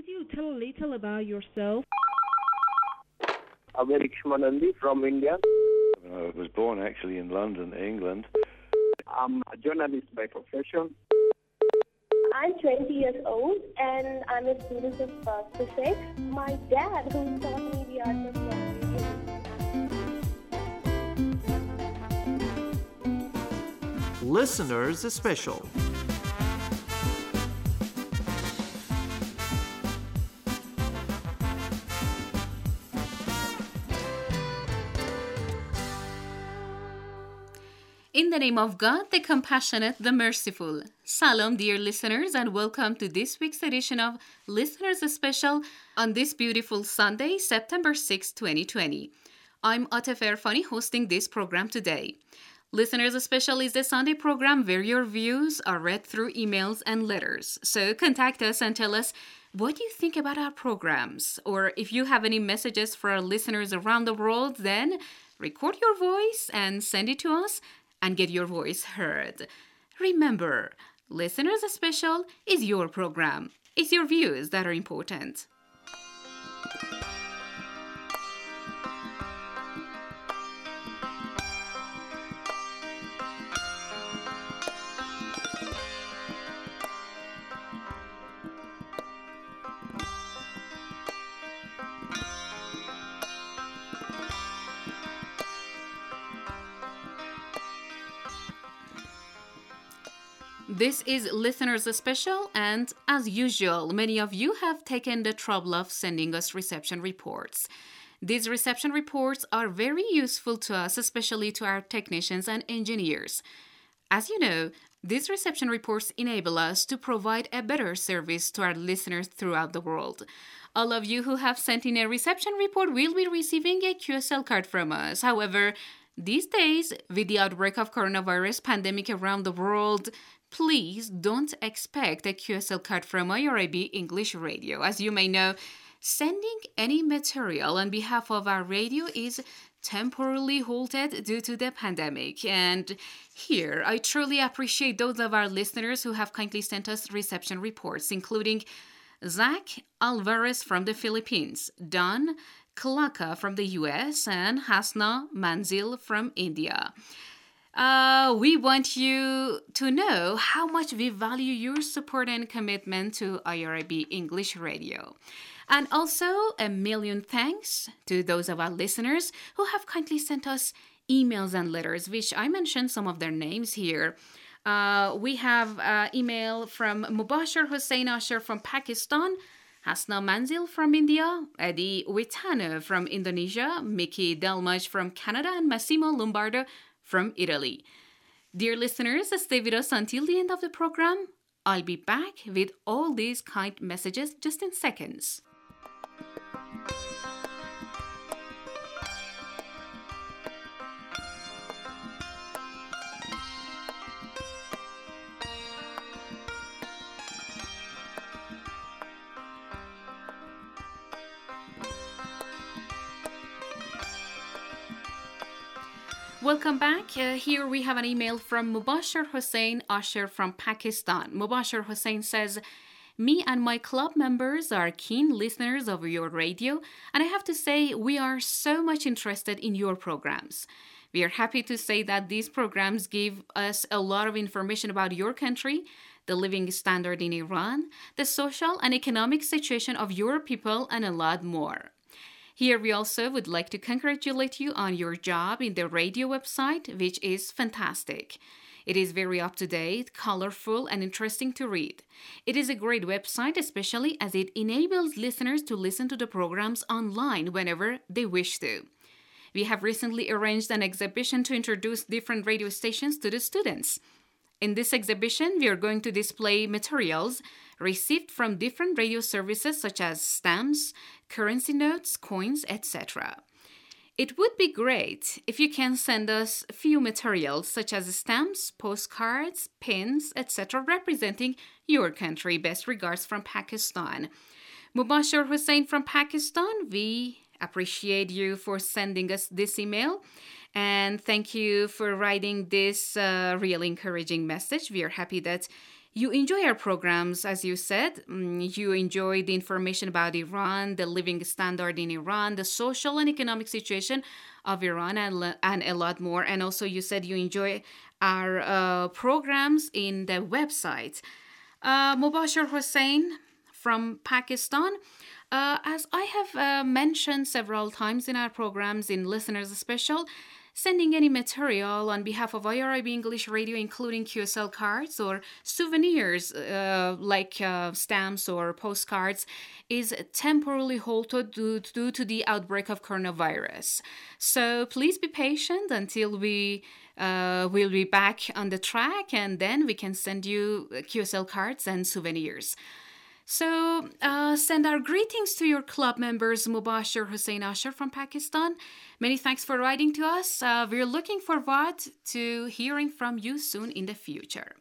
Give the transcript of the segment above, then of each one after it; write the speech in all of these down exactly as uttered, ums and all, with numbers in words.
you tell a little about yourself? Amerik Shmanandi from India. I was born actually in London, England. I'm a journalist by profession. I'm twenty years old and I'm a student of uh, physics. My dad, who taught me the art of language. Listeners Special. In the name of God, the compassionate, the merciful. Salam, dear listeners, and welcome to this week's edition of Listeners Special on this beautiful Sunday, September sixth, twenty twenty. I'm Atef Erfani hosting this program today. Listeners Special is the Sunday program where your views are read through emails and letters. So contact us and tell us what you think about our programs. Or if you have any messages for our listeners around the world, then record your voice and send it to us and get your voice heard. Remember, Listeners Special is your program. It's your views that are important. This is Listeners Special, and as usual, many of you have taken the trouble of sending us reception reports. These reception reports are very useful to us, especially to our technicians and engineers. As you know, these reception reports enable us to provide a better service to our listeners throughout the world. All of you who have sent in a reception report will be receiving a Q S L card from us. However, these days, with the outbreak of coronavirus pandemic around the world, please don't expect a Q S L card from I R I B English Radio. As you may know, sending any material on behalf of our radio is temporarily halted due to the pandemic. And here, I truly appreciate those of our listeners who have kindly sent us reception reports, including Zach Alvarez from the Philippines, Don Klaka from the U S, and Hasna Manzil from India. Uh, we want you to know how much we value your support and commitment to I R I B English Radio. And also, a million thanks to those of our listeners who have kindly sent us emails and letters, which I mentioned some of their names here. Uh, we have uh, email from Mubashir Hussain Asher from Pakistan, Hasna Manzil from India, Eddie Witano from Indonesia, Mickey Delmaj from Canada, and Massimo Lombardo from Italy. Dear listeners, stay with us until the end of the program. I'll be back with all these kind messages just in seconds. Welcome back. Uh, here we have an email from Mubashir Hussain Asher from Pakistan. Mubashir Hussain says, me and my club members are keen listeners of your radio, and I have to say we are so much interested in your programs. We are happy to say that these programs give us a lot of information about your country, the living standard in Iran, the social and economic situation of your people, and a lot more. Here we also would like to congratulate you on your job in the radio website, which is fantastic. It is very up-to-date, colorful, and interesting to read. It is a great website, especially as it enables listeners to listen to the programs online whenever they wish to. We have recently arranged an exhibition to introduce different radio stations to the students. In this exhibition, we are going to display materials received from different radio services such as stamps, currency notes, coins, et cetera. It would be great if you can send us a few materials such as stamps, postcards, pins, et cetera representing your country. Best regards from Pakistan. Mubashir Hussain from Pakistan, we appreciate you for sending us this email. And thank you for writing this uh, really encouraging message. We are happy that You enjoy our programs, as you said. Mm, You enjoy the information about Iran, the living standard in Iran, the social and economic situation of Iran, and, le- and a lot more. And also, you said you enjoy our uh, programs in the website. Uh, Mubashir Hussain from Pakistan. Uh, as I have uh, mentioned several times in our programs in Listeners Special, sending any material on behalf of I R I B English Radio, including Q S L cards or souvenirs uh, like uh, stamps or postcards, is temporarily halted due, due to the outbreak of coronavirus. So please be patient until we uh, will be back on the track, and then we can send you Q S L cards and souvenirs. So, uh, send our greetings to your club members, Mubashir Hussain Asher from Pakistan. Many thanks for writing to us. Uh, we're looking forward to hearing from you soon in the future.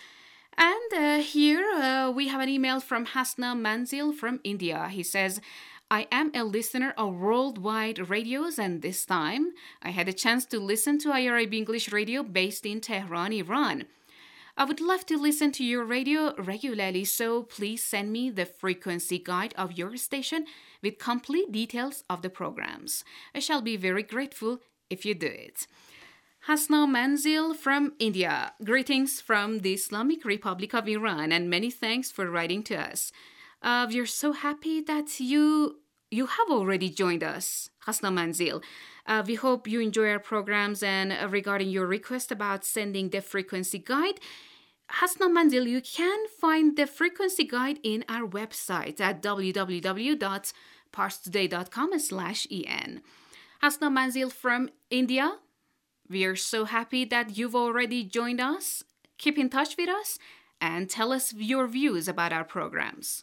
And uh, here uh, we have an email from Hasna Manzil from India. He says, I am a listener of worldwide radios, and this time I had a chance to listen to I R I B English Radio based in Tehran, Iran. I would love to listen to your radio regularly, so please send me the frequency guide of your station with complete details of the programs. I shall be very grateful if you do it. Hasna Manzil from India. Greetings from the Islamic Republic of Iran, and many thanks for writing to us. Uh, we're so happy that you you have already joined us, Hasna Manzil. Uh, we hope you enjoy our programs, and uh, regarding your request about sending the frequency guide, Hasna Manzil, you can find the frequency guide in our website at w w w dot pars today dot com slash e n. Hasna Manzil from India, we are so happy that you've already joined us. Keep in touch with us and tell us your views about our programs.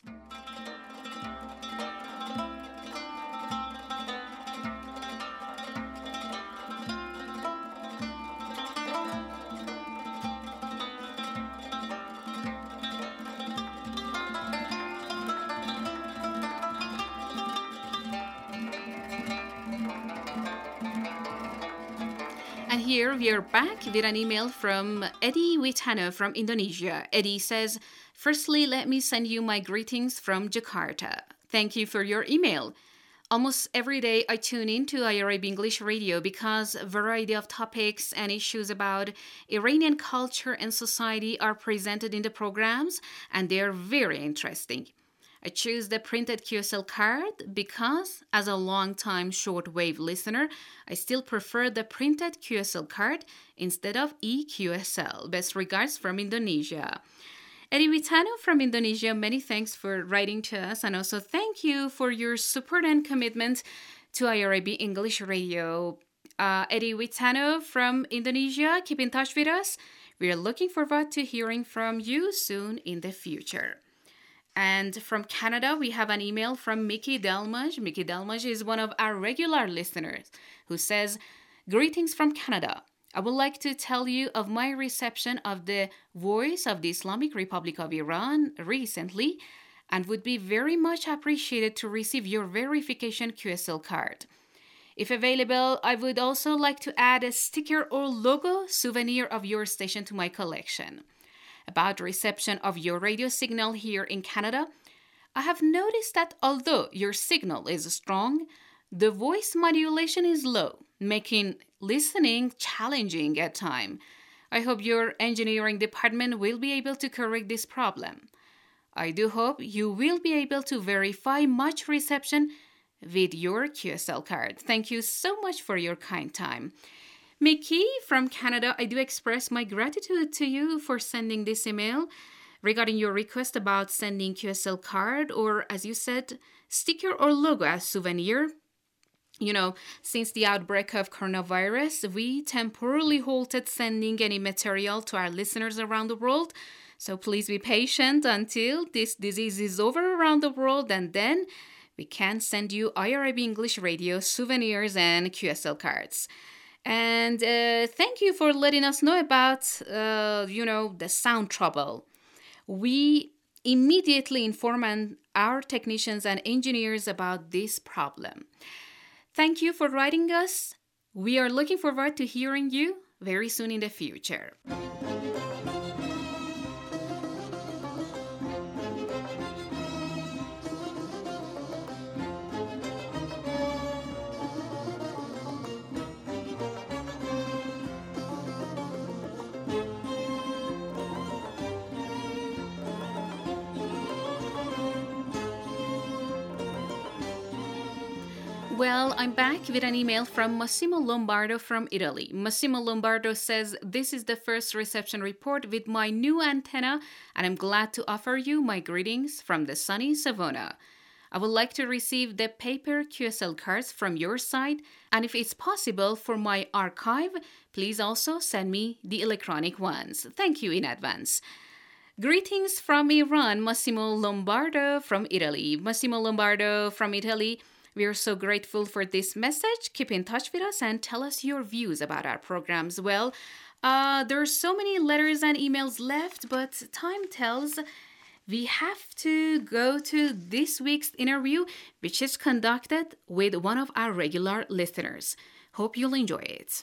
And here we are back with an email from Eddie Witano from Indonesia. Eddie says, firstly, let me send you my greetings from Jakarta. Thank you for your email. Almost every day I tune in to I R I B English Radio because a variety of topics and issues about Iranian culture and society are presented in the programs, and they are very interesting. I choose the printed Q S L card because, as a long-time shortwave listener, I still prefer the printed Q S L card instead of e Q S L. Best regards from Indonesia. Eddie Witano from Indonesia, many thanks for writing to us, and also thank you for your support and commitment to I R I B English Radio. Uh, Eddie Witano from Indonesia, keep in touch with us. We are looking forward to hearing from you soon in the future. And from Canada, we have an email from Mickey Delmage. Mickey Delmage is one of our regular listeners who says, greetings from Canada. I would like to tell you of my reception of the Voice of the Islamic Republic of Iran recently, and would be very much appreciated to receive your verification Q S L card. If available, I would also like to add a sticker or logo souvenir of your station to my collection. About reception of your radio signal here in Canada, I have noticed that although your signal is strong, the voice modulation is low, making listening challenging at times. I hope your engineering department will be able to correct this problem. I do hope you will be able to verify much reception with your Q S L card. Thank you so much for your kind time. Mickey from Canada, I do express my gratitude to you for sending this email regarding your request about sending Q S L card or, as you said, sticker or logo as souvenir. You know, since the outbreak of coronavirus, we temporarily halted sending any material to our listeners around the world. So please be patient until this disease is over around the world, and then we can send you I R I B English Radio souvenirs and Q S L cards. And uh, thank you for letting us know about, uh, you know, the sound trouble. We immediately informed our technicians and engineers about this problem. Thank you for writing us. We are looking forward to hearing you very soon in the future. Well, I'm back with an email from Massimo Lombardo from Italy. Massimo Lombardo says, "This is the first reception report with my new antenna, and I'm glad to offer you my greetings from the sunny Savona. I would like to receive the paper Q S L cards from your side, and if it's possible for my archive, please also send me the electronic ones. Thank you in advance." Greetings from Iran, Massimo Lombardo from Italy. Massimo Lombardo from Italy, we are so grateful for this message. Keep in touch with us and tell us your views about our programs. Well, uh, there are so many letters and emails left, but time tells we have to go to this week's interview, which is conducted with one of our regular listeners. Hope you'll enjoy it.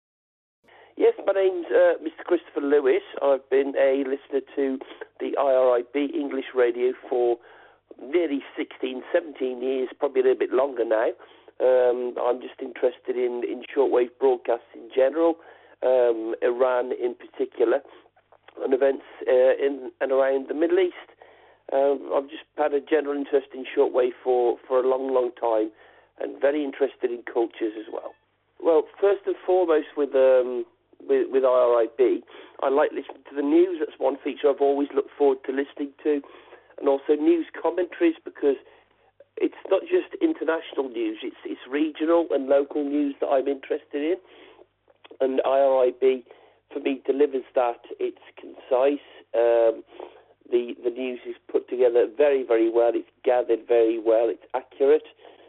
Yes, my name's uh, Mister Christopher Lewis. I've been a listener to the I R I B English radio for nearly sixteen, seventeen years, probably a little bit longer now. Um, I'm just interested in, in shortwave broadcasts in general, um, Iran in particular, and events uh, in and around the Middle East. Um, I've just had a general interest in shortwave for, for a long, long time, and very interested in cultures as well. Well, first and foremost with um, with, with I R I B, I like listening to the news. That's one feature I've always looked forward to listening to. And also news commentaries, because it's not just international news, it's it's regional and local news that I'm interested in. And I R I B, for me, delivers that. It's concise. Um, the the news is put together very, very well. It's gathered very well. It's accurate.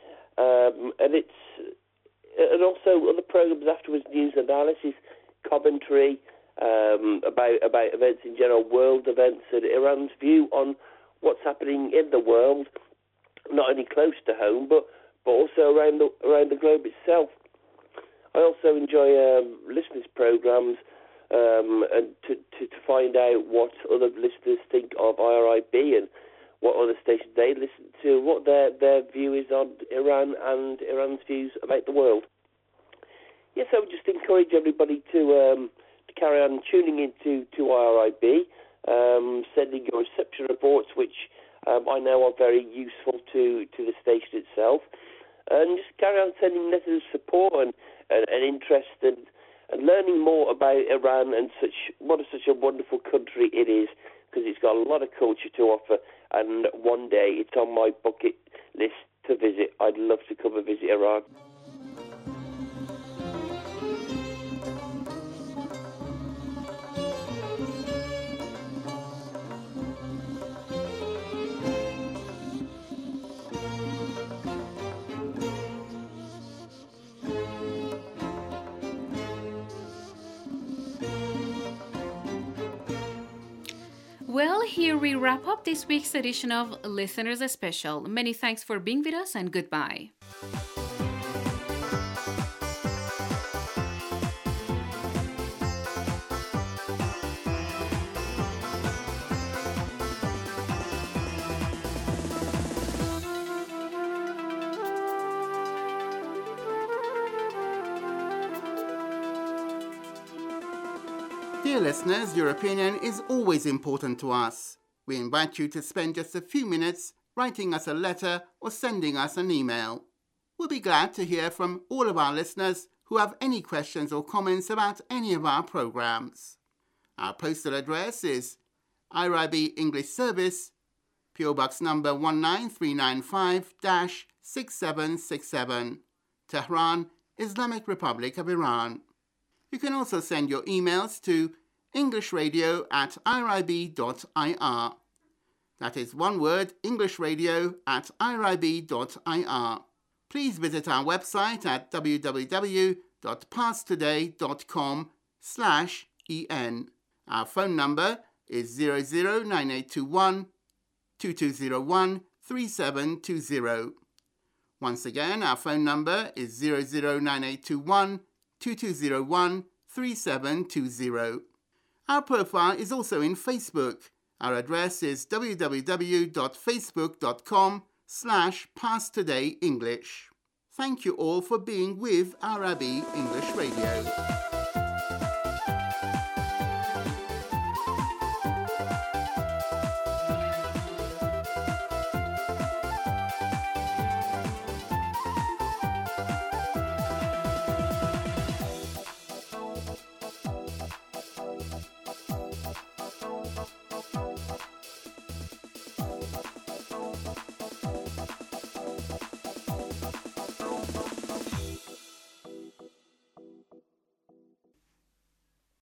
Um, and it's and also other programs afterwards, news analysis, commentary um, about, about events in general, world events, and Iran's view on what's happening in the world, not only close to home, but, but also around the around the globe itself. I also enjoy um, listeners' programs um, and to, to, to find out what other listeners think of I R I B and what other stations they listen to, what their, their view is on Iran and Iran's views about the world. Yes, I would just encourage everybody to um, to carry on tuning into to I R I B. Um, sending your reception reports, which um, I know are very useful to, to the station itself, and just carry on sending letters of support and, and, and interest and, and learning more about Iran and such what a, such a wonderful country it is, because it's got a lot of culture to offer, and one day it's on my bucket list to visit. I'd love to come and visit Iran. Well, here we wrap up this week's edition of Listeners Special. Many thanks for being with us, and goodbye. Dear listeners, your opinion is always important to us. We invite you to spend just a few minutes writing us a letter or sending us an email. We'll be glad to hear from all of our listeners who have any questions or comments about any of our programs. Our postal address is I R I B English Service, P O Box number one nine three nine five, six seven six seven, Tehran, Islamic Republic of Iran. You can also send your emails to englishradio at irib dot I R. That is one word, englishradio at irib dot I R. Please visit our website at w w w dot pars today dot com slash en. Our phone number is zero zero nine eight two one, two two zero one, three seven two zero. Once again, our phone number is zero zero nine eight two one, two two zero one, three seven two zero. Our profile is also in Facebook. Our address is w w w dot facebook dot com slash pars today english. Thank you all for being with I R I B English Radio.